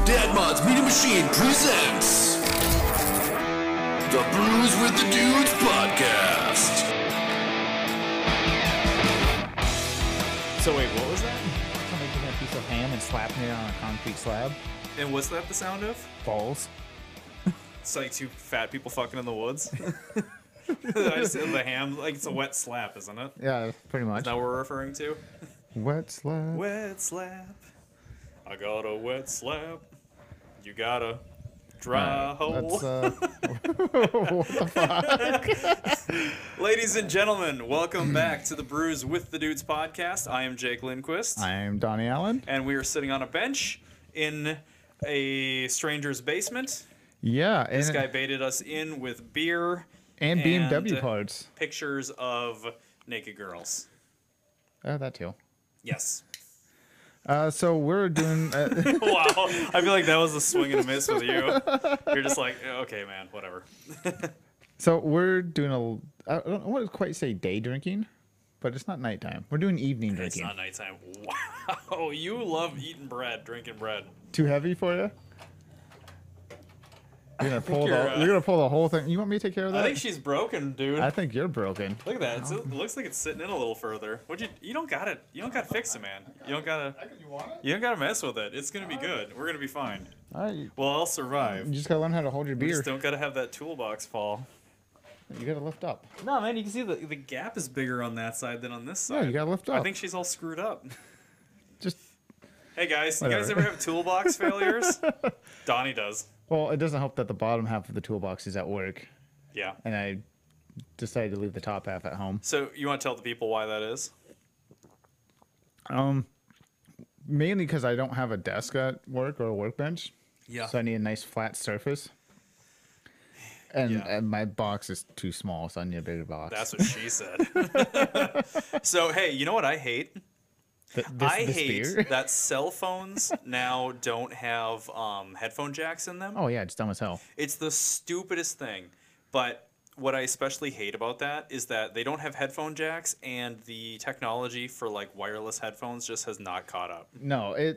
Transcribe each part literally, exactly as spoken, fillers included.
Dad Mod's Media Machine presents the Brews with the Dudes podcast. So wait, what was that? Somebody taking a piece of ham and slapping it on a concrete slab. And what's that the sound of? Balls. It's like two fat people fucking in the woods. I just said the ham, like it's a wet slap, isn't it? Yeah, pretty much. Is that what we're referring to? Wet slab. Wet slap. I got a wet slap. You got a dry Right, hole. That's, uh, what the fuck? Ladies and gentlemen, welcome back to the Brews with the Dudes podcast. I am Jake Lindquist. I'm Donnie Allen. And we are sitting on a bench in a stranger's basement. Yeah. This and, guy baited us in with beer and B M W and parts. pictures of naked girls. Oh, that too. Yes. Uh, so we're doing. Uh, Wow. I feel like that was a swing and a miss with you. You're just like, okay, man, whatever. so we're doing a. I don't want to quite say day drinking, but it's not nighttime. We're doing evening It's drinking. not nighttime. Wow. You love eating bread, drinking bread. Too heavy for you? You're gonna pull you're, the. uh, You're gonna pull the whole thing. You want me to take care of that? I think she's broken, dude. I think you're broken. Look at that. It's, it looks like it's sitting in a little further. What you? You don't got it. You don't got to fix it, man. You don't gotta. You want it? You don't gotta mess with it. It's gonna be good. We're gonna be fine. All right. Well, I'll survive. You just gotta learn how to hold your We beer. just don't gotta have that toolbox fall. You gotta lift up. No, man, you can see the the gap is bigger on that side than on this side. Yeah, you gotta lift up. I think she's all screwed up. Just Hey guys, you guys Whatever. ever have toolbox failures? Donnie does. well, it doesn't help that the bottom half of the toolbox is at work, Yeah. and I decided to leave the top half at home. So you want to tell the people why that is? Um, mainly because I don't have a desk at work or a workbench, Yeah. so I need a nice flat surface. And, Yeah. and my box is too small, so I need a bigger box. That's what she said. So hey, you know what I hate? Th- this, I this hate beer? that cell phones now don't have um, headphone jacks in them. Oh yeah, it's dumb as hell. It's the stupidest thing. But what I especially hate about that is that they don't have headphone jacks, and the technology for like wireless headphones just has not caught up. No, it,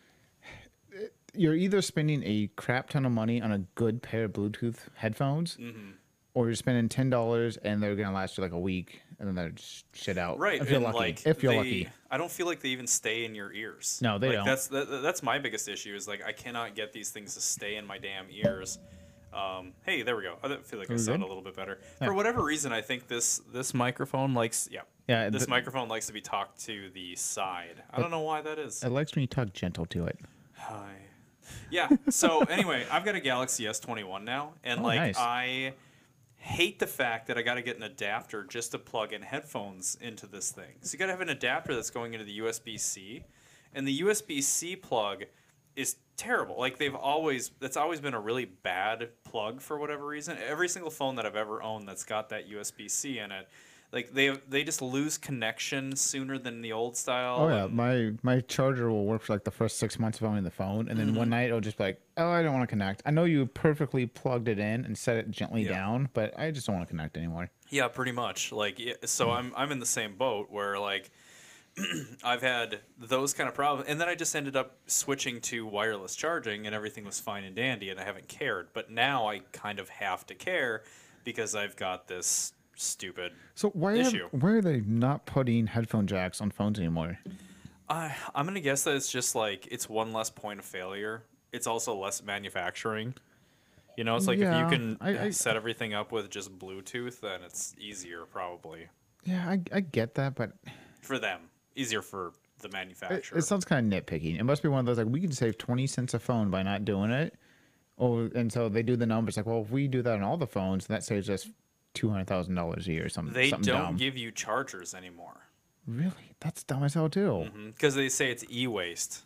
it. You're either spending a crap ton of money on a good pair of Bluetooth headphones, Mm-hmm. or you're spending ten dollars and they're gonna last you like a week, and then they're just shit out. Right, If you're and lucky. like if you're they- lucky. I don't feel like they even stay in your ears. No, they like, don't. That's that, that's my biggest issue. Is like I cannot get these things to stay in my damn ears. Um, hey, there we go. I feel like I we sound good? a little bit better. Yeah. For whatever reason, I think this this microphone likes yeah Yeah, this th- microphone likes to be talked to the side. I don't know why that is. It likes when you talk gentle to it. Hi. Yeah. So anyway, I've got a Galaxy S twenty-one now, and Oh, like nice. I hate the fact that I got to get an adapter just to plug in headphones into this thing. So you got to have an adapter that's going into the U S B C, and the U S B C plug is terrible. Like they've always that's always been a really bad plug for whatever reason. Every single phone that I've ever owned that's got that U S B C in it, like they they just lose connection sooner than the old style. Oh yeah, and- my my charger will work for like the first six months of owning the phone, and then Mm-hmm. one night it'll just be like, oh, I don't want to connect. I know you perfectly plugged it in and set it gently Yeah. down, but I just don't want to connect anymore. Yeah, pretty much. Like, yeah, so I'm I'm in the same boat where like I've had those kind of problems, and then I just ended up switching to wireless charging, and everything was fine and dandy, and I haven't cared. But now I kind of have to care because I've got this stupid. So why have, Issue. why are they not putting headphone jacks on phones anymore? I I'm gonna guess that it's just like it's one less point of failure. It's also less manufacturing. You know, it's like Yeah, if you can I- I- set everything up with just Bluetooth, then it's easier probably Yeah, I, I get that, but for them. Easier for the it, manufacturer. it sounds kind of nitpicking. It must be one of those like we can save twenty cents a phone by not doing it. Oh, and so they do the numbers like, well, if we do that on all the phones, that saves us two hundred thousand dollars a year or something. They something don't dumb. give you chargers anymore Really? That's dumb as hell too. because they say it's e-waste.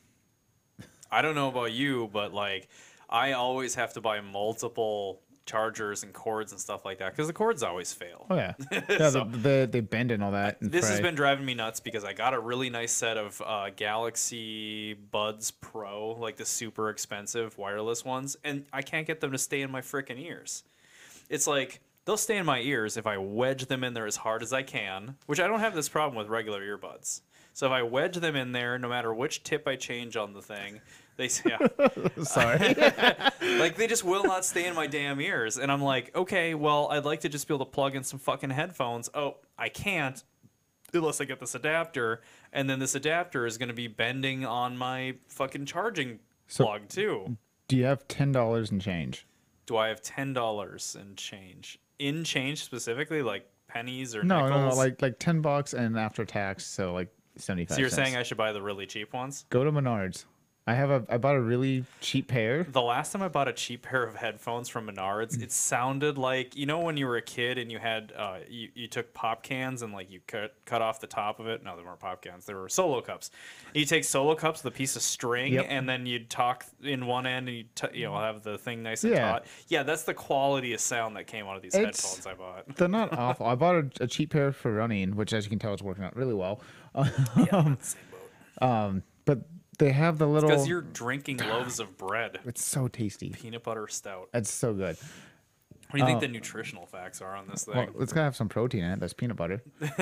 I don't know about you, but like I always have to buy multiple chargers and cords and stuff like that because the cords always fail. Oh yeah, yeah. So- the, the they bend and all that. And This has fray. been driving me nuts because I got a really nice set of uh, Galaxy Buds Pro, like the super expensive wireless ones, and I can't get them to stay in my frickin' ears. It's like they'll stay in my ears if I wedge them in there as hard as I can, which I don't have this problem with regular earbuds. So if I wedge them in there, no matter which tip I change on the thing, they say, yeah. Sorry. Like, they just will not stay in my damn ears. And I'm like, okay, well, I'd like to just be able to plug in some fucking headphones. Oh, I can't unless I get this adapter. And then this adapter is going to be bending on my fucking charging So- plug, too. Do you have ten dollars in change? Do I have ten dollars in change? In change specifically? Like pennies or No, nickels? no, no, like like ten bucks and after tax, so like seventy five. So you're saying I should buy the really cheap ones? go to Menards. I have a I bought a really cheap pair. The last time I bought a cheap pair of headphones from Menards, it sounded like, you know, when you were a kid and you had uh, you, you took pop cans and like you cut cut off the top of it. No, they weren't pop cans; they were solo cups. You take solo cups with a piece of string, Yep. and then you'd talk in one end, and you t- you know have the thing nice and Yeah. taut. Yeah, that's the quality of sound that came out of these It's- headphones I bought. They're not awful. I bought a, a cheap pair for running, which as you can tell is working out really well. Yeah, I'm in the same boat. But they have the little. Because you're drinking loaves of bread, It's so tasty. peanut butter stout. It's so good. What do you think the nutritional facts are on this Well, thing? it's gotta have some protein in it. That's peanut butter.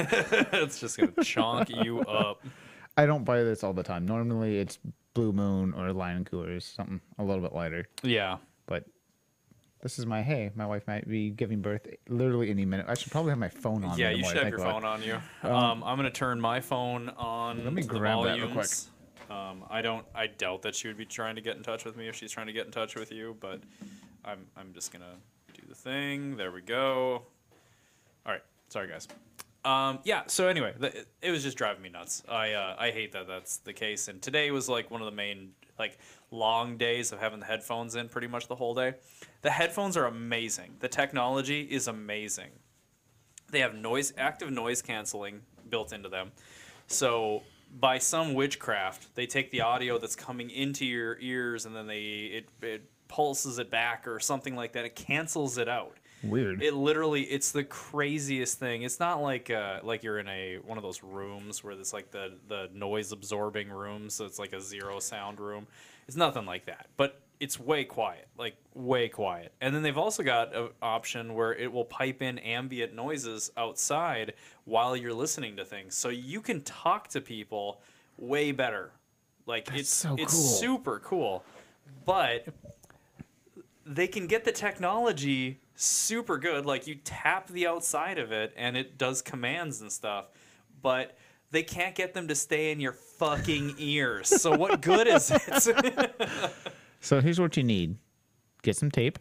It's just gonna chonk you up. I don't buy this all the time. Normally it's Blue Moon or Lion Coolers, something a little bit lighter. Yeah. But this is my hey, my wife might be giving birth literally any minute. I should probably have my phone on. Yeah, me the you more should I have think your about phone it. on you. Um, I'm gonna turn my phone on. Let me to the grab that real volumes. Um, I don't. I doubt that she would be trying to get in touch with me if she's trying to get in touch with you. But I'm. I'm just gonna do the thing. There we go. All right. Sorry, guys. Um, yeah. So anyway, the, it, it was just driving me nuts. I. Uh, I hate that that's the case. And today was like one of the main like long days of having the headphones in pretty much the whole day. The headphones are amazing. The technology is amazing. They have noise, active noise canceling built into them. So by some witchcraft, they take the audio that's coming into your ears and then they it, it pulses it back or something like that. It cancels it out. Weird. It literally, it's the craziest thing. It's not like uh, like you're in a one of those rooms where it's like the the noise absorbing rooms. So it's like a zero sound room. It's nothing like that. But it's way quiet, like way quiet. And then they've also got an option where it will pipe in ambient noises outside while you're listening to things, so you can talk to people way better. Like That's it's so it's cool. super cool, but they can get the technology super good. Like you tap the outside of it and it does commands and stuff, but they can't get them to stay in your fucking ears. So what good is it? So here's what you need: get some tape,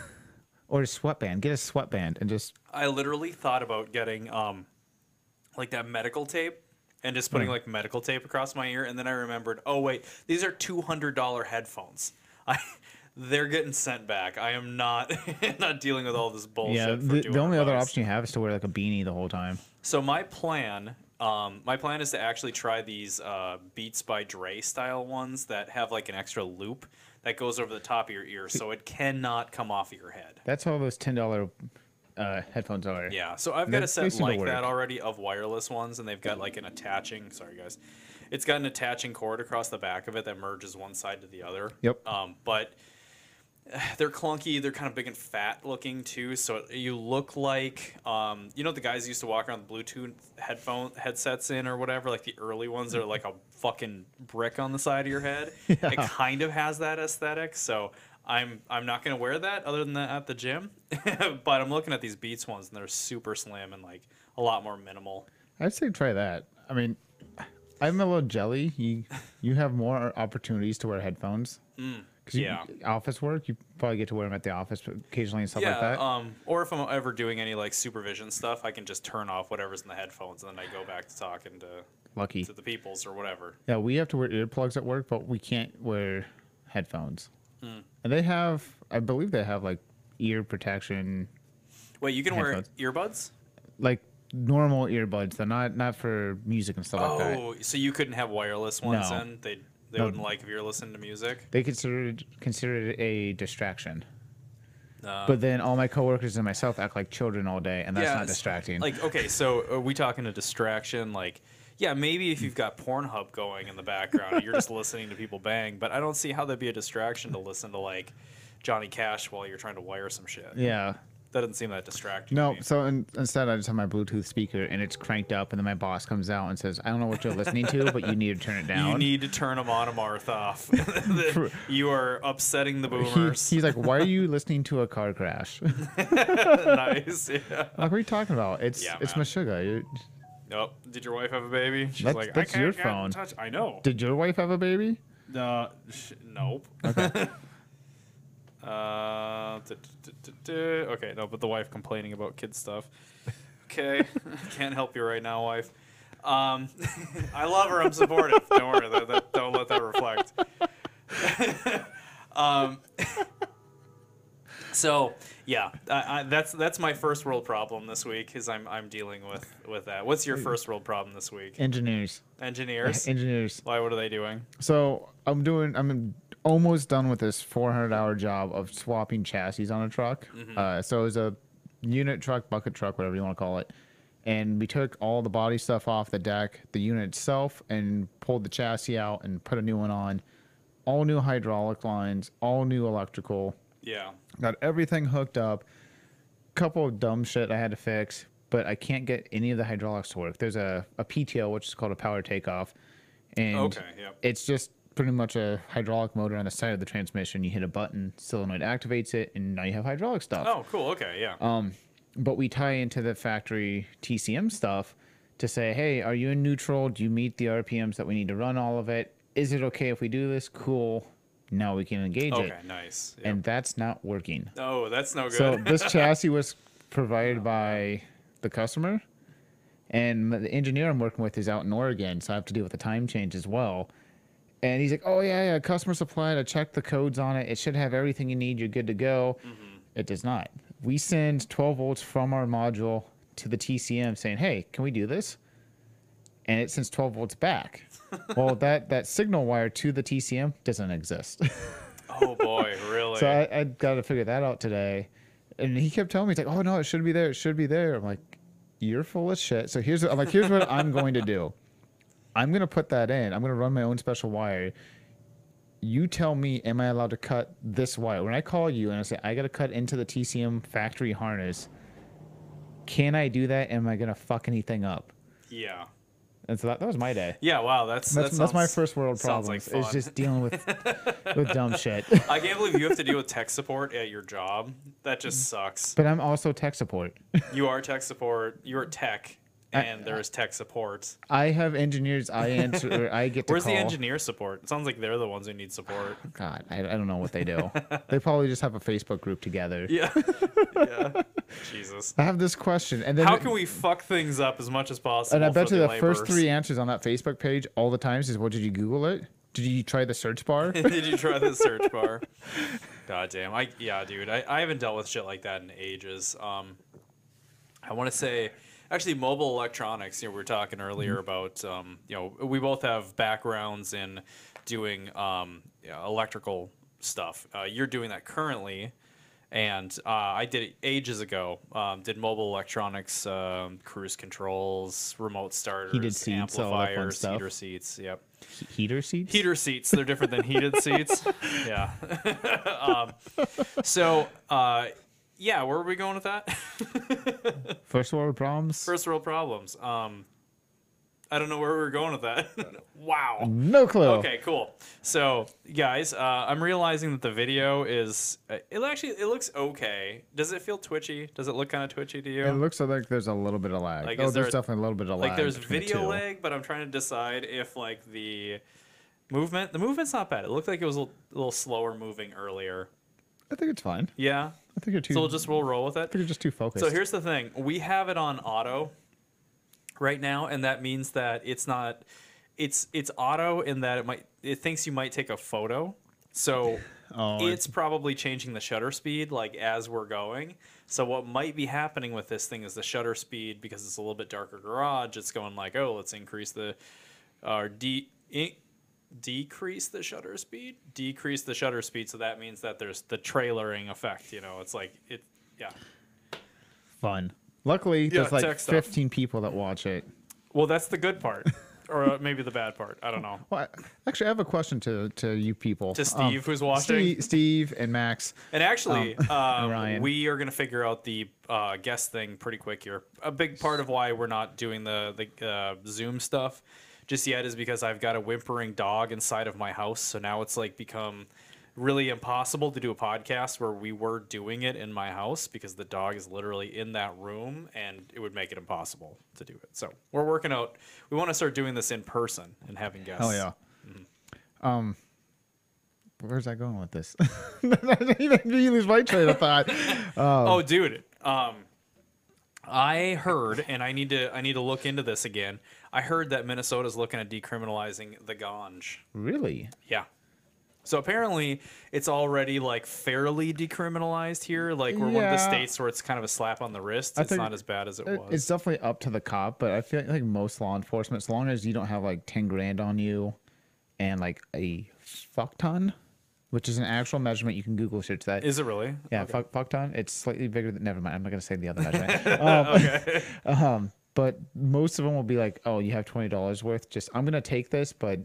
or a sweatband. Get a sweatband and just I literally thought about getting um like that medical tape and just putting Hmm. like medical tape across my ear, and then I remembered, oh wait, these are two hundred dollar headphones. I they're getting sent back. I am not not dealing with all this bullshit. yeah. for The, the two hundred only other bucks. option you have is to wear like a beanie the whole time. So my plan, um, my plan is to actually try these uh, Beats by Dre style ones that have like an extra loop that goes over the top of your ear, so it cannot come off of your head. That's all those ten dollar uh, headphones are. Yeah, so I've They- got a they set seem to like that work. already of wireless ones, and they've got like an attaching. Sorry, guys, it's got an attaching cord across the back of it that merges one side to the other. Yep. Um, but they're clunky. They're kind of big and fat looking too. So you look like, um, you know, the guys used to walk around with Bluetooth headphone headsets in or whatever, like the early ones that are like a fucking brick on the side of your head. It kind of has that aesthetic. So I'm I'm not gonna wear that other than that at the gym. But I'm looking at these Beats ones and they're super slim and like a lot more minimal. I'd say try that. I mean, I'm a little jelly. You you have more opportunities to wear headphones. Because yeah. office work, you probably get to wear them at the office occasionally and stuff like Yeah, that. um, or if I'm ever doing any like supervision stuff, I can just turn off whatever's in the headphones and then I go back to talking to Lucky. to the peoples or whatever. Yeah, we have to wear earplugs at work, but we can't wear headphones. Hmm. And they have, I believe they have like ear protection, Wait, you can Headphones. wear earbuds? like normal earbuds. They're not not for music and stuff like that. Oh, so you couldn't have wireless ones No. then? They they No. wouldn't like if you're listening to music. They consider it, consider it a distraction. Uh, But then all my coworkers and myself act like children all day, and that's not it's- distracting. Like, okay, so are we talking a distraction? Like, yeah, maybe if you've got Pornhub going in the background, and you're just listening to people bang. But I don't see how that'd be a distraction to listen to like Johnny Cash while you're trying to wire some shit. yeah. That doesn't seem that distracting. No, to me. so in, instead I just have my Bluetooth speaker and it's cranked up, and then my boss comes out and says, "I don't know what you're listening to, but you need to turn it down." You need to turn them on, Marth off. You are upsetting the He, boomers. he's like, "Why are you listening to a car crash?" Nice. Yeah. Like, what are you talking about? It's Yeah, it's man. Meshuggah. You- Nope. Did your wife have a baby? She's That's- like, that's I can't your get in phone. touch. I know. Did your wife have a baby? Uh, sh- nope. Okay. uh, duh, duh, duh, duh, duh. Okay, no, but the wife complaining about kid stuff. Okay, can't help you right now, wife. Um, I love her. I'm supportive. Don't worry. That, that, don't let that reflect. um, so yeah, I, I, that's that's my first world problem this week. Is I'm I'm dealing with with that. What's your first world problem this week? Engineers. Engineers. Engineers. Why? What are they doing? So I'm doing. I'm almost done with this four hundred hour job of swapping chassis on a truck. Mm-hmm. Uh, so it was a unit truck, bucket truck, whatever you want to call it. And we took all the body stuff off the deck, the unit itself, and pulled the chassis out and put a new one on. All new hydraulic lines, all new electrical. Yeah. Got everything hooked up. Couple of dumb shit I had to fix, but I can't get any of the hydraulics to work. There's a, a P T O, which is called a power takeoff. And Okay, yep. it's just pretty much a hydraulic motor on the side of the transmission. You hit a button, solenoid activates it, and now you have hydraulic stuff. Oh, cool. Okay, yeah. Um, but we tie into the factory T C M stuff to say, hey, are you in neutral? Do you meet the R P Ms that we need to run all of it? Is it okay if we do this? Cool. Now we can engage okay, it. nice. Yep. And that's not working. Oh, that's no good. So this chassis was provided by the customer, and the engineer I'm working with is out in Oregon, so I have to deal with the time change as well. And he's like, "Oh yeah, yeah, customer supplied. I checked the codes on it. It should have everything you need. You're good to go." Mm-hmm. It does not. We send twelve volts from our module to the T C M saying, "Hey, can we do this?" And it sends twelve volts back. Well, that that signal wire to the T C M doesn't exist. Oh boy, really? So I, I got to figure that out today. And he kept telling me, he's like, "Oh no, it should be there. It should be there." I'm like, "You're full of shit." So here's, I'm like, "Here's what I'm going to do. I'm going to put that in. I'm going to run my own special wire. You tell me, am I allowed to cut this wire? When I call you and I say, I got to cut into the T C M factory harness, can I do that? Am I going to fuck anything up?" yeah. And so that, that was my day. Yeah. Wow. That's That's, that that's my sounds- first world sounds problems. like Is fun. just dealing with with dumb shit. I can't believe you have to deal with tech support at your job. That just sucks. But I'm also tech support. You are tech support. You are tech, and there's tech support. I have engineers I answer. Or I get to Where's call. the engineer support? It sounds like they're the ones who need support. God, I, I don't know what they do. They probably just have a Facebook group together. Yeah. Yeah. Jesus. I have this question, and then How can we fuck things up as much as possible? and I bet for you the the first laborers? three answers on that Facebook page all the times is, "What did you Google it? Did you try the search bar?" Did you try the search bar? God damn. I yeah, dude. I, I haven't dealt with shit like that in ages. Um, I want to say, actually, mobile electronics. You know, we were talking earlier about. Um, you know, we both have backgrounds in doing um, you know, electrical stuff. Uh, you're doing that currently, and uh, I did it ages ago. Um, did mobile electronics, um, cruise controls, remote starters, Heated seats, all that fun amplifiers, stuff. heater seats. Yep. Heater seats. Heater seats. They're different than heated seats. Yeah. um, so, uh, yeah, where are we going with that? First world problems. First world problems. Um, I don't know where we were going with that. Wow. No clue. Okay, cool. So, guys, uh, I'm realizing that the video is. Uh, it actually it looks okay. Does it feel twitchy? Does it look kind of twitchy to you? It looks like there's a little bit of lag. Like, oh, is there there's a- definitely a little bit of lag. Like there's between the video two. lag, but I'm trying to decide if like the movement. The movement's not bad. It looked like it was a little, a little slower moving earlier. I think it's fine. Yeah. I think you're too. So we'll just we'll roll with I it. think you're just too focused. So here's the thing: we have it on auto right now, and that means that it's not. It's it's auto in that it might it thinks you might take a photo. So Oh, it's probably changing the shutter speed like as we're going. So what might be happening with this thing is the shutter speed, because it's a little bit darker garage, it's going like, oh, let's increase the or de in, decrease the shutter speed, decrease the shutter speed. So that means that there's the trailering effect. You know, it's like it, yeah. fun. Luckily, Yeah, there's like tech stuff. fifteen people that watch it. Well, that's the good part. or maybe the bad part. I don't know. Well, I- actually, I have a question to to you people. To Steve, who's watching. Steve, Steve and Max. And actually, um, Ryan. we are going to figure out the uh, guest thing pretty quick here. A big part of why we're not doing the the uh, Zoom stuff just yet is because I've got a whimpering dog inside of my house. So now it's like become really impossible to do a podcast where we were doing it in my house because the dog is literally in that room and it would make it impossible to do it. So we're working out. We want to start doing this in person and having guests. Oh yeah. Mm-hmm. Um, where's that going with this? Even you lose my train of thought. Oh, dude. Um, I heard, and I need to I need to look into this again. I heard that Minnesota's looking at decriminalizing the ganj. Really? Yeah. So apparently it's already like fairly decriminalized here. Like we're one of the Yeah. states where it's kind of a slap on the wrist. I It's think not as bad as it It- was. It's definitely up to the cop, but I feel like most law enforcement, as long as you don't have like ten grand on you and like a fuck ton, which is an actual measurement, you can Google search that. Is it really? Yeah, fuck, fuck ton. It's slightly bigger than. Never mind. I'm not gonna say the other measurement. um, Okay. um, but most of them will be like, "Oh, you have twenty dollars worth. Just I'm gonna take this, but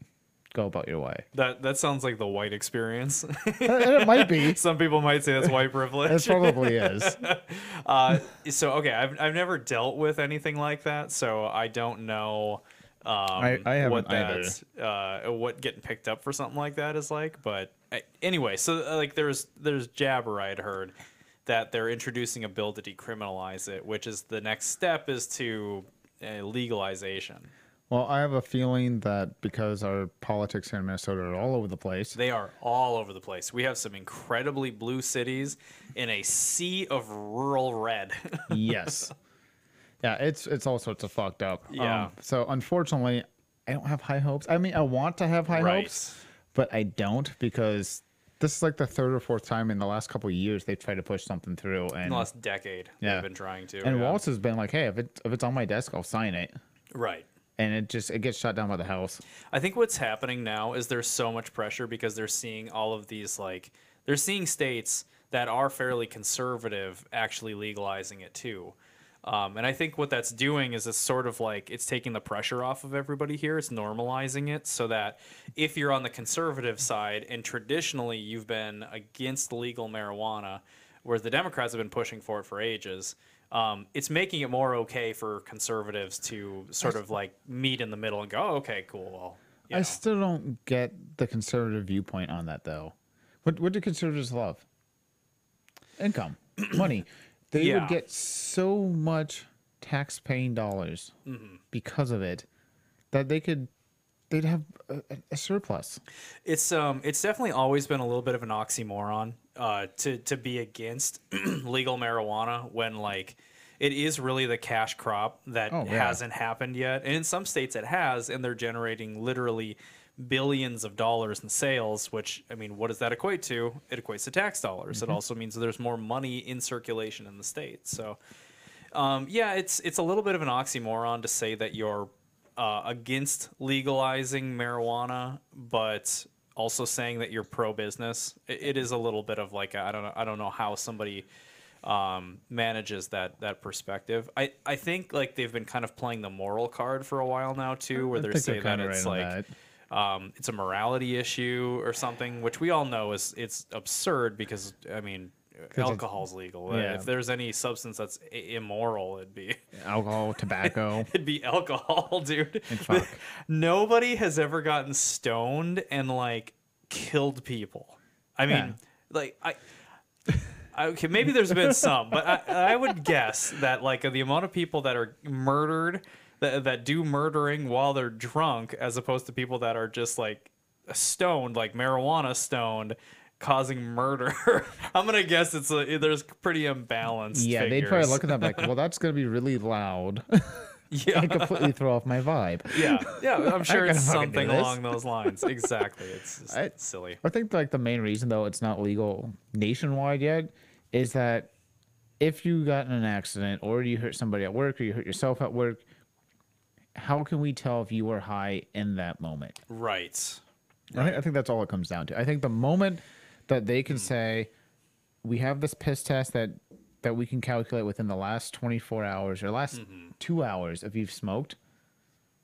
go about your way." That that sounds like the white experience. And it might be. Some people might say that's white It privilege. probably is. Uh, so okay, I've I've never dealt with anything like that, so I don't know. Um, I- I haven't what that uh, what getting picked up for something like that is like. But uh, anyway, so uh, like there's there's jabber I'd heard that they're introducing a bill to decriminalize it, which is the next step is to uh, legalization. Well, I have a feeling that because our politics here in Minnesota are all over the place. They are all over the place. We have some incredibly blue cities in a sea of rural red. Yes. Yeah, it's it's all sorts of fucked up. Yeah. Um, so unfortunately, I don't have high hopes. I mean, I want to have high Right. hopes, but I don't because this is like the third or fourth time in the last couple of years they've tried to push something through, In and the last decade, Yeah. they've been trying to. and yeah. Waltz has been like, hey, if it if it's on my desk, I'll sign it, Right. and it just it gets shut down by the House. I think what's happening now is there's so much pressure because they're seeing all of these like they're seeing states that are fairly conservative actually legalizing it too. Um, and I think what that's doing is it's sort of like it's taking the pressure off of everybody here. It's normalizing it so that if you're on the conservative side and traditionally you've been against legal marijuana, whereas the Democrats have been pushing for it for ages, um, it's making it more okay for conservatives to sort of like meet in the middle and go, oh, okay, cool. Well, you I know. still don't get the conservative viewpoint on that though. What what do conservatives love? Income, money. They Yeah. would get so much tax-paying dollars Mm-hmm. because of it that they could they'd have a, a surplus. It's um it's definitely always been a little bit of an oxymoron uh to to be against legal marijuana when like it is really the cash crop that Oh, yeah. hasn't happened yet. And in some states it has, and they're generating literally billions of dollars in sales, which I mean, what does that equate to? It equates to tax dollars. Mm-hmm. It also means that there's more money in circulation in the state. So um, yeah, it's it's a little bit of an oxymoron to say that you're uh, against legalizing marijuana, but also saying that you're pro-business. It, it is a little bit of like I don't know I don't know how somebody um, manages that that perspective. I, I think like they've been kind of playing the moral card for a while now too, where I they're think saying they're that kinda it's right on like. that. Um, it's a morality issue or something, which we all know is it's absurd because I mean, it's- alcohol's legal. Uh, yeah. If there's any substance that's i- immoral, it'd be Alcohol, tobacco. it'd be alcohol, dude. fuck. Nobody has ever gotten stoned and like killed people. I mean, Yeah. like I. I- Okay, maybe there's been some, but I, I would guess that like the amount of people that are murdered, that that do murdering while they're drunk, as opposed to people that are just like stoned, like marijuana stoned, causing murder. I'm gonna guess it's a, there's pretty imbalanced. Yeah, they'd figures. probably look at that like, well, that's gonna be really loud Yeah, and completely throw off my vibe. yeah, yeah. I'm sure gonna it's fucking do something this. along those lines. Exactly. It's just I- silly. I think like the main reason though it's not legal nationwide yet is that if you got in an accident or you hurt somebody at work or you hurt yourself at work, how can we tell if you were high in that moment? Right. I, think, I think that's all it comes down to. I think the moment that they can say, we have this piss test that that we can calculate within the last twenty-four hours or last two hours if you've smoked,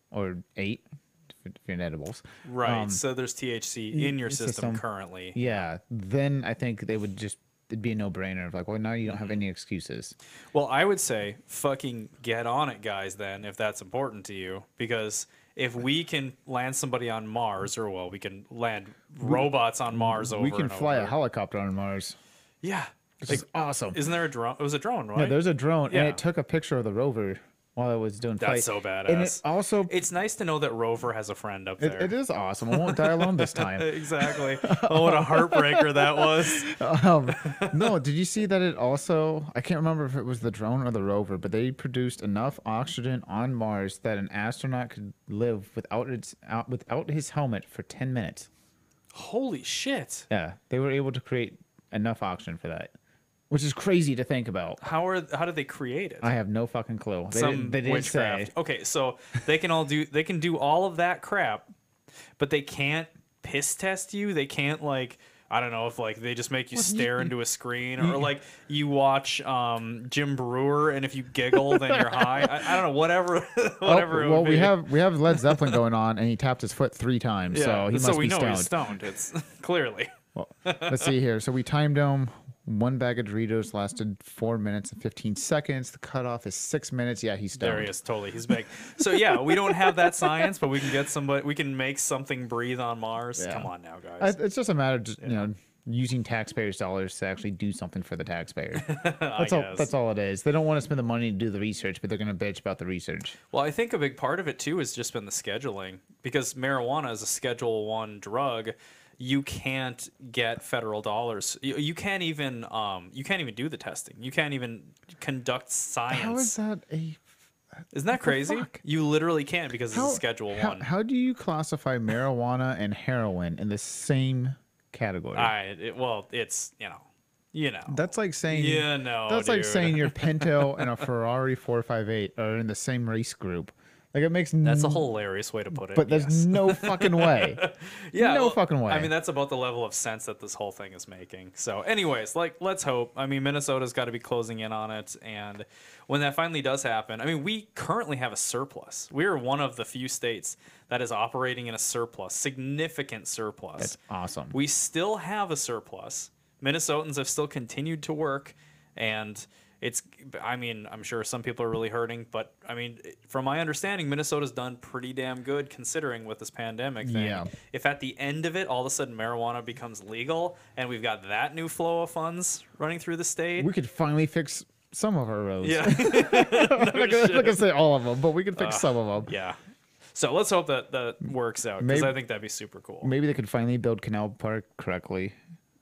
or eight if you're in edibles. Right. Um, so there's T H C in your system, system. currently. yeah, then I think they would just it'd be a no-brainer of like, well, now you don't have any excuses. Well, I would say fucking get on it, guys, then, if that's important to you. Because if we can land somebody on Mars, or, well, we can land robots on Mars over we can and fly over. a helicopter on Mars. Yeah. Which Like, is awesome. isn't there a drone? It was a drone, right? Yeah, there's a drone, Yeah. and it took a picture of the rover while I was doing That's flight. so badass. And it also, It's nice to know that Rover has a friend up it, there. it is awesome. I won't die alone this time. Exactly. Oh, what a heartbreaker that was. Um, no, did you see that it also? I can't remember if it was the drone or the rover, but they produced enough oxygen on Mars that an astronaut could live without its out, without his helmet for ten minutes. Holy shit. Yeah, they were able to create enough oxygen for that, which is crazy to think about. How are how did they create it? I have no fucking clue. They Some didn't, they didn't witchcraft. say. Okay, so they can all do they can do all of that crap, but they can't piss test you. They can't like I don't know if like they just make you Well, you- stare into a screen, or like you watch um, Jim Brewer and if you giggle then you're high. I, I don't know, whatever whatever. Oh, it well, would we be. have we have Led Zeppelin going on, and he tapped his foot three times, yeah. so he must so we be know stoned. he's stoned. It's clearly. Well, let's see here. So we timed him. One bag of Doritos lasted four minutes and fifteen seconds. The cutoff is six minutes. Yeah, he's stoned. There he is, totally. He's big. So yeah, we don't have that science, but we can get somebody. We can make something breathe on Mars. Yeah. Come on now, I, guys. it's just a matter of just, you know using taxpayers' dollars to actually do something for the taxpayer. That's all. guess. That's all it is. They don't want to spend the money to do the research, but they're going to bitch about the research. Well, I think a big part of it too has just been the scheduling, because marijuana is a Schedule One drug. You can't get federal dollars. You, you can't even um, you can't even do the testing. You can't even conduct science. How is that a? Isn't that crazy? fuck? You literally can't because How, it's a Schedule how, One. how do you classify marijuana and heroin in the same category? I it, well, it's you know, you know. That's like saying You know, That's like dude. saying your Pinto and a Ferrari four fifty-eight are in the same race group. Like it makes That's a n- hilarious way to put it. But there's yes. no fucking way. Yeah, no well, fucking way. I mean, that's about the level of sense that this whole thing is making. So, anyways, like, let's hope. I mean, Minnesota's got to be closing in on it, and when that finally does happen, I mean, we currently have a surplus. We are one of the few states that is operating in a surplus, significant surplus. That's awesome. We still have a surplus. Minnesotans have still continued to work, and it's, I mean, I'm sure some people are really hurting, but I mean, from my understanding, Minnesota's done pretty damn good considering with this pandemic thing. Yeah. If at the end of it, all of a sudden marijuana becomes legal and we've got that new flow of funds running through the state. We could finally fix some of our roads. Yeah. I'm not gonna- I'm not gonna say all of them, but we can fix some of them. Yeah. So let's hope that that works out, because Maybe- I think that'd be super cool. Maybe they could finally build Canal Park correctly.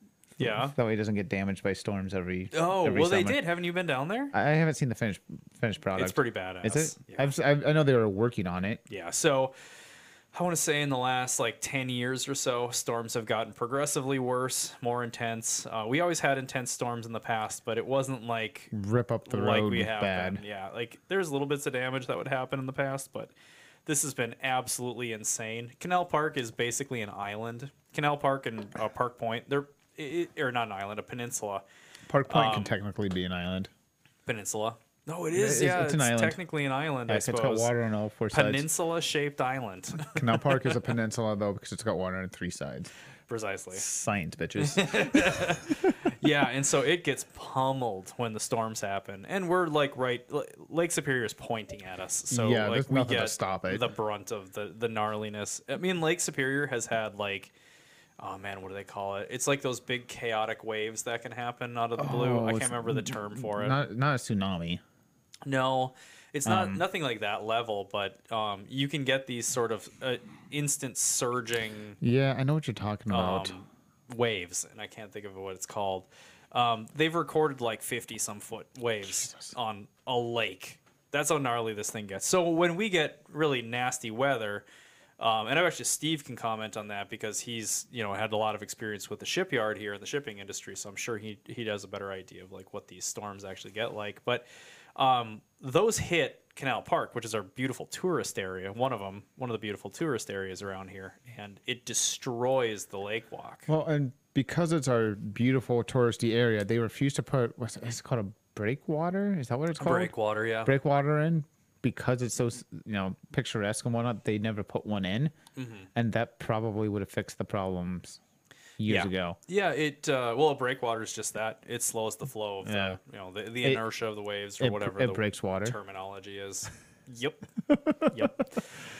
Yeah. That way it doesn't get damaged by storms every. Oh, every well, they summer. did. Haven't you been down there? I I haven't seen the finished finished product. It's pretty badass. Is it? Yeah. I've, s- I've, I know they were working on it. Yeah, so I want to say in the last like ten years or so, storms have gotten progressively worse, more intense. Uh, we always had intense storms in the past, but it wasn't like Rip up the like road we have bad. been. Yeah, like there's little bits of damage that would happen in the past, but this has been absolutely insane. Canal Park is basically an island. Canal Park and uh, Park Point, they're it, or not an island, a peninsula. Park Point Um, can technically be an island. Peninsula. No, it is. It's- yeah, it's it's, an island. technically an island. I Yes, it's suppose. got water on all four sides. Peninsula-shaped island. Canal Park is a peninsula though because it's got water on three sides. Precisely. Science, bitches. Yeah, and so it gets pummeled when the storms happen, and we're like right, L- Lake Superior is pointing at us, so Yeah, like there's we nothing to get stop it. the brunt of the the gnarliness. I mean, Lake Superior has had like, oh man, what do they call it? It's like those big chaotic waves that can happen out of the blue. Oh, I can't it's remember the term for it. not not a tsunami. No, it's not Um, nothing like that level, but um, you can get these sort of uh, instant surging Yeah, I know what you're talking about. um, waves, and I can't think of what it's called. Um, they've recorded like fifty some foot waves on a lake. That's how gnarly this thing gets. So when we get really nasty weather, um, and I actually Steve can comment on that because he's you know had a lot of experience with the shipyard here in the shipping industry, so I'm sure he he has a better idea of like what these storms actually get like. But um, those hit Canal Park, which is our beautiful tourist area, one of them, one of the beautiful tourist areas around here, and it destroys the lake walk. Well, and because it's our beautiful touristy area, they refuse to put what's it's called a breakwater. Is that what it's called? Breakwater, yeah. Breakwater in because it's so s- you know picturesque and whatnot, they never put one in, and that probably would have fixed the problems years yeah. ago. Yeah, it uh, well, a breakwater is just that. It slows the flow of Yeah. the you know the, the It- inertia of the waves or it br- whatever it the breaks water. terminology is. Yep. Yep.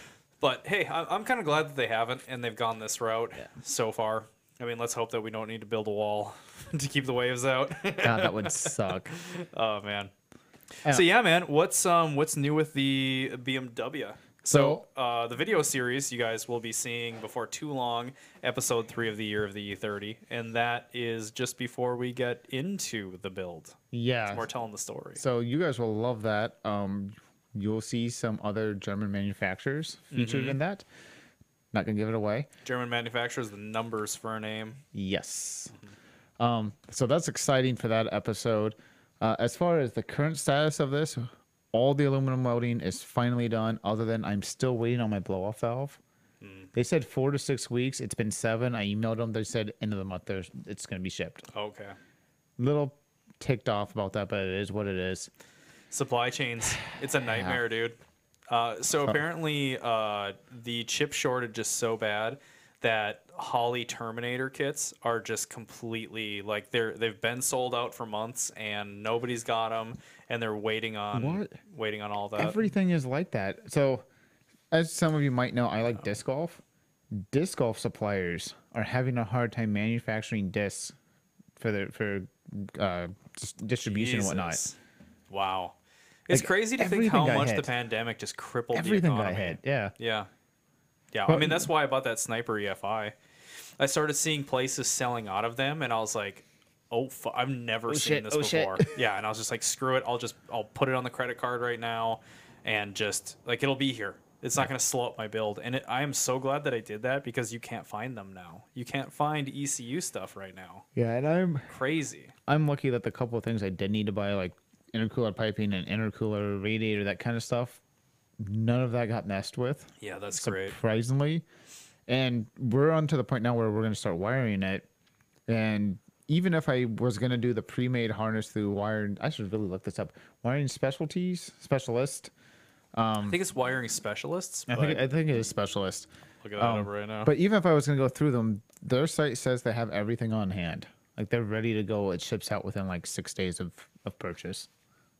But hey, I, I'm kind of glad that they haven't and they've gone this route so far. I mean, let's hope that we don't need to build a wall to keep the waves out. God, that would suck. Oh man. Yeah. So yeah, man, what's um what's new with the B M W? So uh, the video series you guys will be seeing before too long, episode three of the year of the E thirty, and that is just before we get into the build. Yeah. We're telling the story. So you guys will love that. Um, you'll see some other German manufacturers featured Mm-hmm. in that. Not gonna give it away. German manufacturers, the numbers for a name. Yes. Um, so that's exciting for that episode. Uh, as far as the current status of this, all the aluminum welding is finally done, other than I'm still waiting on my blow off valve. They said four to six weeks. It's been seven. I emailed them. They said end of the month there's it's going to be shipped. Okay. Little ticked off about that, but it is what it is. Supply chains, it's a nightmare, dude. Uh, so apparently, uh, the chip shortage is so bad that Holley Terminator kits are just completely like they're they've been sold out for months and nobody's got them and they're waiting on What? waiting on all that. Everything is like that. So, as some of you might know, I like disc golf. Disc golf suppliers are having a hard time manufacturing discs for their for uh, dis- distribution and whatnot. Jesus. Wow, it's Like, crazy to think everything how got much the hit. pandemic just crippled Everything the got economy. hit. Yeah. Yeah. Yeah. I But- mean, that's why I bought that Sniper E F I. I started seeing places selling out of them, and I was like, oh, fu- I've never seen shit, this oh, shit. before. Yeah. And I was just like, screw it. I'll just, I'll put it on the credit card right now and just, like, it'll be here. It's not going to slow up my build. And it, I am so glad that I did that because you can't find them now. You can't find E C U stuff right now. Yeah, and I'm Crazy. I'm lucky that the couple of things I did need to buy, like intercooler piping and intercooler radiator, that kind of stuff, none of that got messed with. Yeah, that's great. Surprisingly. And we're on to the point now where we're going to start wiring it. And even if I was going to do the pre-made harness through wiring, I should really look this up. Wiring specialties, specialist. I think it's wiring specialists. I but think I think it is specialist. look at that Um, over right now. But even if I was going to go through them, their site says they have everything on hand. Like they're ready to go. It ships out within like six days of, of purchase.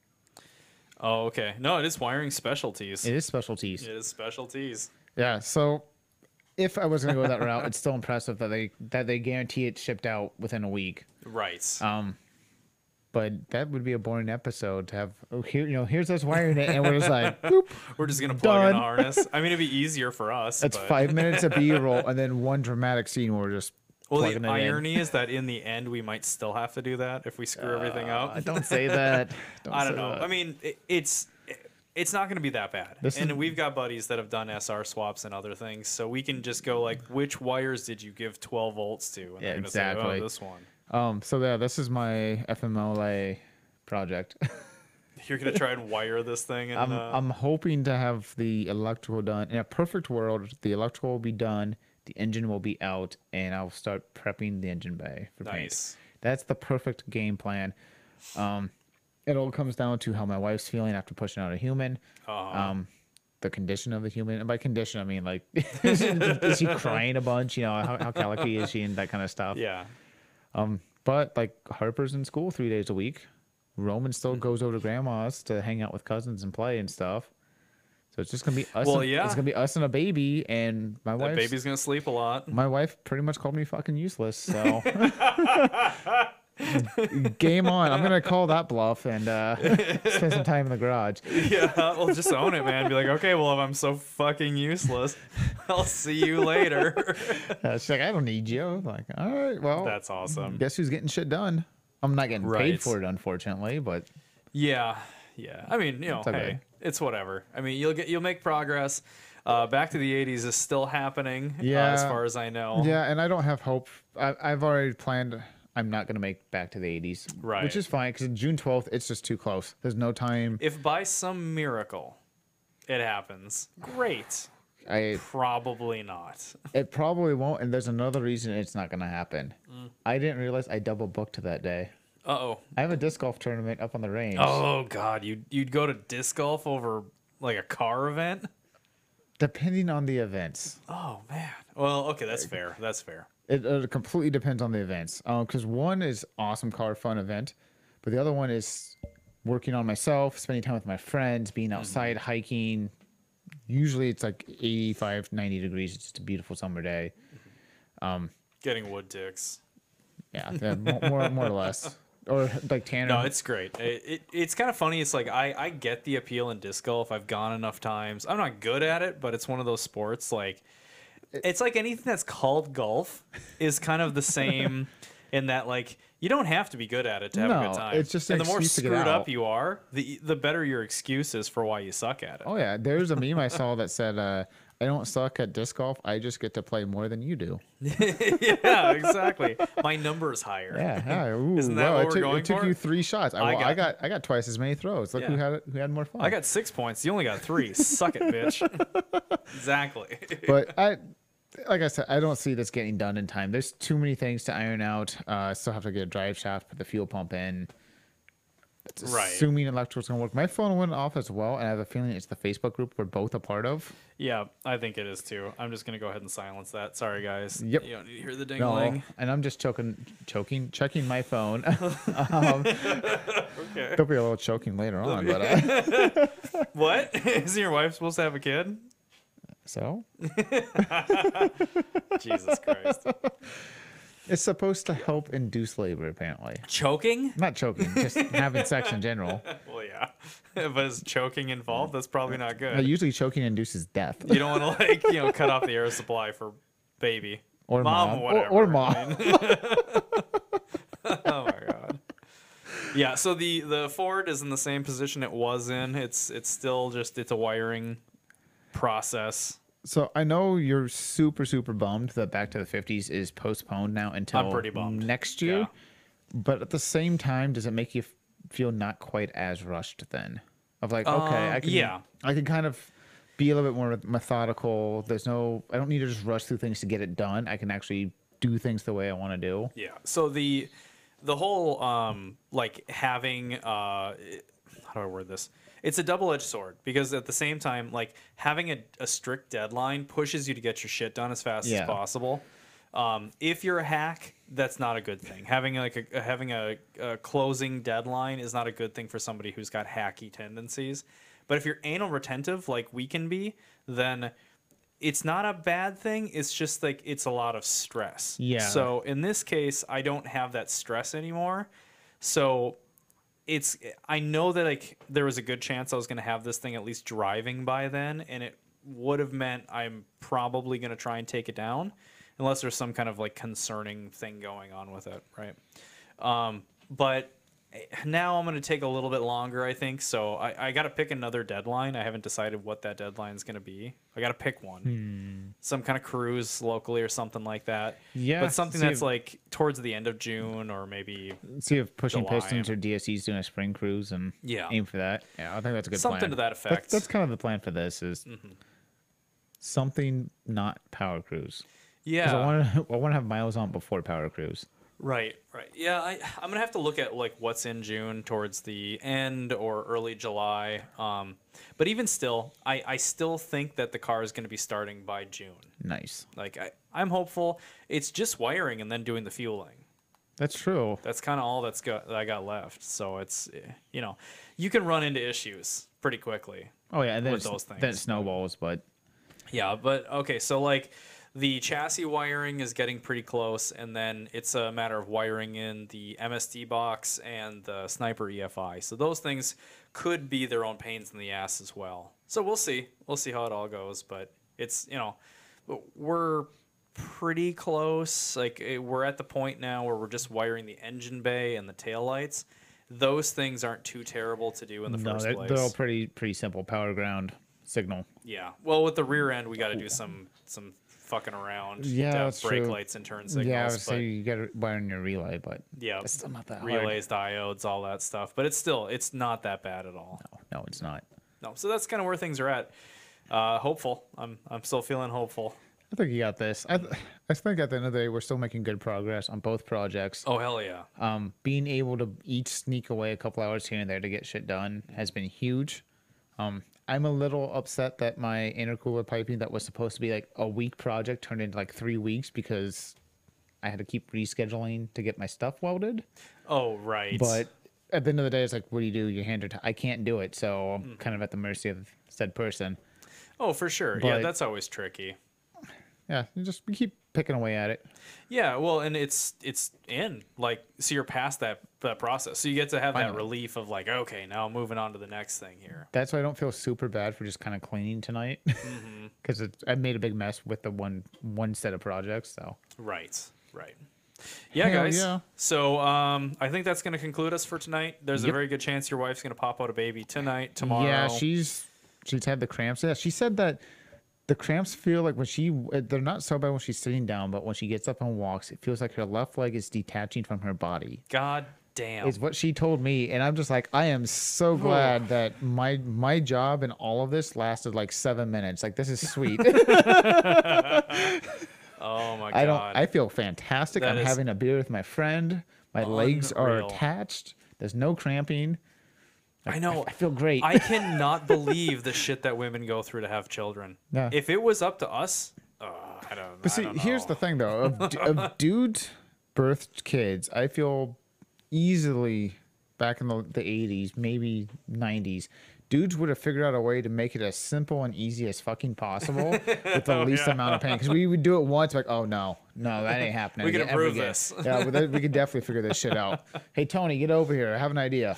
oh, okay. No, it is wiring specialties. It is specialties. It is specialties. Yeah. So if I was going to go that route, it's still impressive that they that they guarantee it shipped out within a week. Right. Um, but that would be a boring episode to have. Oh, here you know, here's us wiring it, and we're just like, boop. We're just gonna plug in done. a harness. I mean, it'd be easier for us. That's but... five minutes of B-roll, and then one dramatic scene where we're just Well, plugging the it irony is that in the end, we might still have to do that if we screw everything in. up. Uh, don't say that. Don't I don't say know. that. I mean, it, it's it's not going to be that bad. This and is- we've got buddies that have done S R swaps and other things, so we can just go like, which wires did you give twelve volts to? And Yeah, they're gonna exactly. Say, oh, this one. Um. So yeah, this is my F M L A project. You're gonna try and wire this thing, and I'm uh, I'm hoping to have the electrical done in a perfect world. The electrical will be done, the engine will be out, and I'll start prepping the engine bay for paint. nice. That's the perfect game plan. Um, it all comes down to how my wife's feeling after pushing out a human. Uh-huh. Um, the condition of the human, and by condition I mean like, is, is she crying a bunch? You know, how, how calicky is she and that kind of stuff. Yeah. Um, but like Harper's in school three days a week. Roman still Mm-hmm. goes over to grandma's to hang out with cousins and play and stuff. So it's just gonna be us. Well, and, yeah. it's gonna be us and a baby, and my That wife. baby's gonna sleep a lot. My wife pretty much called me fucking useless. So game on. I'm gonna call that bluff and uh, spend some time in the garage. Yeah, well, just own it, man. Be like, okay, well, if I'm so fucking useless, I'll see you later. Uh, she's like, I don't need you. I'm like, all right, well, That's awesome. guess who's getting shit done? I'm not getting Right. paid for it, unfortunately, but Yeah, yeah. I mean, you know, It's okay. hey, it's whatever. I mean, you'll get you'll make progress. Uh, Back to the eighties is still happening, uh, Yeah. as far as I know. yeah, and I don't have hope. I, I've already planned. I'm not gonna make back to the eighties, Right. Which is fine because June twelfth, it's just too close. There's no time. If by some miracle it happens, great. I Probably not. it probably won't, and there's another reason it's not gonna happen. Mm. I didn't realize I double booked to that day. Uh oh. I have a disc golf tournament up on the range. Oh God, you you'd go to disc golf over like a car event? Depending on the events. Oh man. Well, okay, that's fair. That's fair. It, it completely depends on the events. Because one is awesome car fun event, but the other one is working on myself, spending time with my friends, being outside Mm-hmm. hiking. Usually it's like eighty-five, ninety degrees. It's just a beautiful summer day. Getting wood ticks. Yeah, yeah, more, more, more or less. Or like Tanner. No, it's great. It, it it's kind of funny. It's like I I get the appeal in disc golf. I've gone enough times. I'm not good at it, but it's one of those sports like it's like anything that's called golf is kind of the same in that like you don't have to be good at it to have a No, good time. it's just an and the more excuse to get screwed up out. you are, the the better your excuse is for why you suck at it. Oh yeah, there's a meme I saw that said, uh, "I don't suck at disc golf. I just get to play more than you do." Yeah, exactly. My number is higher. Yeah, yeah. Ooh, Isn't that well, what it we're took, going it took for? you three shots. I, I well, I got- got I got twice as many throws. Look who Yeah. had who had more fun. I got six points. You only got three. Suck it, bitch. Exactly. but I, like I said, I don't see this getting done in time. There's too many things to iron out. Uh, I still have to get a drive shaft, put the fuel pump in. Right. Assuming electrical's gonna work. My phone went off as well, and I have a feeling it's the Facebook group we're both a part of. Yeah, I think it is too. I'm just gonna go ahead and silence that. Sorry, guys. Yep. You don't need to hear the No, ding-a-ling. and I'm just choking, choking, checking my phone. um, Okay. There'll be a little choking later on, but uh, What? Isn't your wife supposed to have a kid? so Jesus Christ. it's supposed to help induce labor, apparently. Choking? Not choking, just having sex in general. Well, yeah. But is choking involved? That's probably not Uh, good. usually, choking induces death. You don't want to like you know cut off the air supply for baby Or mom, mom. or Or- whatever. or I mom. mean. Oh my god. Yeah. So the the Ford is in the same position it was in. It's it's still just it's a wiring process. So I know you're super, super bummed that Back to the fifties is postponed now until I'm pretty bummed. next year. Yeah. But at the same time, does it make you f- feel not quite as rushed then? Of like, okay, Um, I can, yeah. I can kind of be a little bit more methodical. There's no, I don't need to just rush through things to get it done. I can actually do things the way I want to do. Yeah. So the the whole um like having uh how do I word this? It's a double-edged sword because at the same time like having a, a strict deadline pushes you to get your shit done as fast Yeah. as possible. Um, if you're a hack, that's not a good thing. Having like a having a, a closing deadline is not a good thing for somebody who's got hacky tendencies. But if you're anal retentive like we can be, then it's not a bad thing. It's just like it's a lot of stress. Yeah. So in this case, I don't have that stress anymore. So it's I know that like there was a good chance I was going to have this thing at least driving by then, and it would have meant I'm probably going to try and take it down, unless there's some kind of like concerning thing going on with it, right? Um, but now I'm going to take a little bit longer, I think. So I, I got to pick another deadline. I haven't decided what that deadline is going to be. I got to pick one, some kind of cruise locally or something like that. Yeah, but something see that's if- like towards the end of June or maybe See if Pushing July. Pistons or D S E's doing a spring cruise and Yeah. aim for that. Yeah, I think that's a good Something plan. to that That's, effect. that's kind of the plan for this is Mm-hmm. something not Power Cruise. 'Cause yeah. I want to I want to have miles on before Power Cruise. Right, right. Yeah, I, I'm gonna have to look at like what's in June towards the end or early July. Um, but even still, I, I still think that the car is gonna be starting by June. Nice. Like I, I'm hopeful. It's just wiring and then doing the fueling. That's true. That's kind of all that's got that I got left. So it's eh, you know, you can run into issues pretty quickly. Oh yeah, and then with it's, those then things. it snowballs, but Yeah, but okay, so like the chassis wiring is getting pretty close, and then it's a matter of wiring in the M S D box and the Sniper E F I. So those things could be their own pains in the ass as well. So we'll see. We'll see how it all goes, but it's, you know, we're pretty close. Like eh, we're at the point now where we're just wiring the engine bay and the taillights. Those things aren't too terrible to do in the no, first they're, place. they're all pretty pretty simple. Power ground signal. Yeah. Well, with the rear end, we got to do some some fucking around. Yeah, to have that's brake true. lights and turn signals. yeah, I would but say you got to wire in your relay, but yeah, it's still not that hard. relays, diodes, all that stuff. But it's still it's not that bad at all. No, it's not. No. So that's kind of where things are at. Uh, hopeful. I'm I'm still feeling hopeful. I think you got this. I th- I think at the end of the day, we're still making good progress on both projects. Oh hell yeah. Um, being able to each sneak away a couple hours here and there to get shit done has been huge. Um, I'm a little upset that my intercooler piping that was supposed to be like a week project turned into like three weeks because I had to keep rescheduling to get my stuff welded. Oh, right. But at the end of the day, it's like, what do you do? Your hands are. T- I can't do it, so I'm Mm. kind of at the mercy of said person. Oh, for sure. Yeah, But- that's always tricky. Yeah, you just we keep picking away at it. Yeah, well, and it's it's in like so you're past that that process, so you get to have that Finally. relief of like, okay, now I'm moving on to the next thing here. That's why I don't feel super bad for just kind of cleaning tonight, because Mm-hmm. I made a big mess with the one one set of projects. So Right, right. Yeah, Hell guys. yeah. So um, I think that's going to conclude us for tonight. There's a Yep. very good chance your wife's going to pop out a baby tonight, tomorrow. yeah, she's she's had the cramps. Yeah, she said that the cramps feel like when she they're not so bad when she's sitting down, but when she gets up and walks, it feels like her left leg is detaching from her body. God damn. Is what she told me, and I'm just like, I am so glad that my my job and all of this lasted like seven minutes. Like this is sweet. Oh my god. I don't. I feel fantastic. That I'm is having a beer with my friend. My legs are unreal. attached. There's no cramping. I know. I feel great. I cannot believe the shit that women go through to have children. Yeah. If it was up to us, uh, I don't. But I see, don't here's know. the thing though. Of, d- of dudes birthed kids, I feel easily back in the, the eighties, maybe nineties, dudes would have figured out a way to make it as simple and easy as fucking possible with the least yeah. amount of pain. Because we would do it once, like, oh no, no, that ain't happening. We can ever improve again. this. Yeah, but that- we could definitely figure this shit out. Hey Tony, get over here. I have an idea.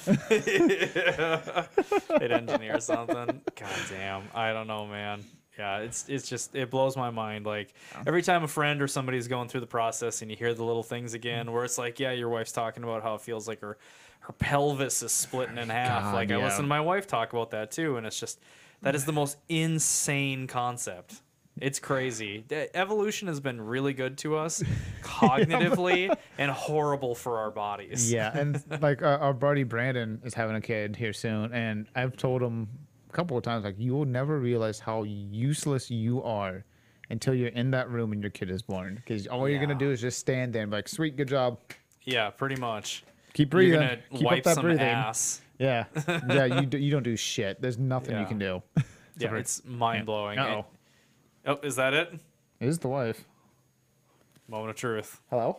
They'd engineer something. God damn. I don't know, man. Yeah, it's it's just it blows my mind. Like every time a friend or somebody's going through the process and you hear the little things again where it's like, yeah, your wife's talking about how it feels like her her pelvis is splitting in half. God, like I yeah. listen to my wife talk about that too, and it's just that is the most insane concept. It's crazy. The evolution has been really good to us cognitively and horrible for our bodies. Yeah, and like uh, our buddy Brandon is having a kid here soon, and I've told him a couple of times, like, you will never realize how useless you are until you're in that room and your kid is born. Because all you're gonna Yeah. do is just stand there and be like, sweet, good job, Yeah, pretty much. keep You're breathing, gonna keep wipe up that some breathing. ass. Yeah, yeah, you do, you don't do shit. There's nothing you Yeah. can do. Yeah, it's mind blowing. Uh-oh. Oh, is that it? It is the wife. Moment of truth. Hello.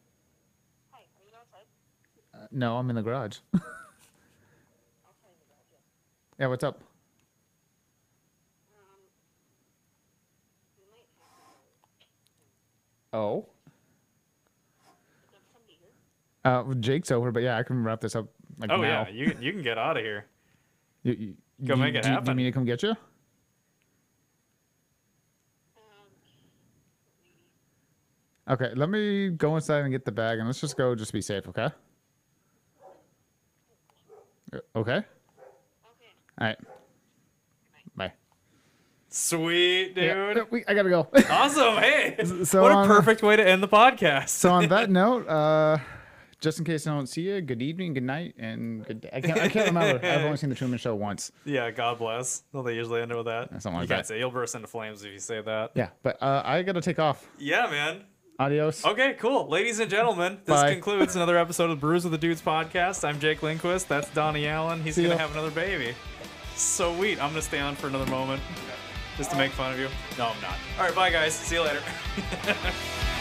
Uh, no, I'm in the garage. Yeah, what's up? Oh. Uh, well, Jake's over, but yeah, I can wrap this up like Oh now. yeah, you you can get out of here. You, you, Go you- make it do, you- Do you happen. mean to come get you? Okay, let me go inside and get the bag, and let's just go. Just be safe, okay? Uh, Okay. All right. Bye. Sweet, dude. Yeah, yeah, we, I gotta go. Awesome. Hey, So what a on- perfect way to end the podcast. So on that note, uh, just in case I don't see you, good evening, good night, and good day. I can't, I can't remember. I've only seen the Truman Show once. Yeah, God bless. Well, they usually end it with that. Something you like can't that. say you'll burst into flames if you say that. Yeah, but uh, I gotta take off. Yeah, man. Adios. Okay, cool. Ladies and gentlemen, this Bye. concludes another episode of Brews with the Dudes podcast. I'm Jake Lindquist. That's Donnie Allen. He's See going to ya. have another baby. Sweet. I'm going to stay on for another moment just to make fun of you. No, I'm not. All right, bye, guys. See you later.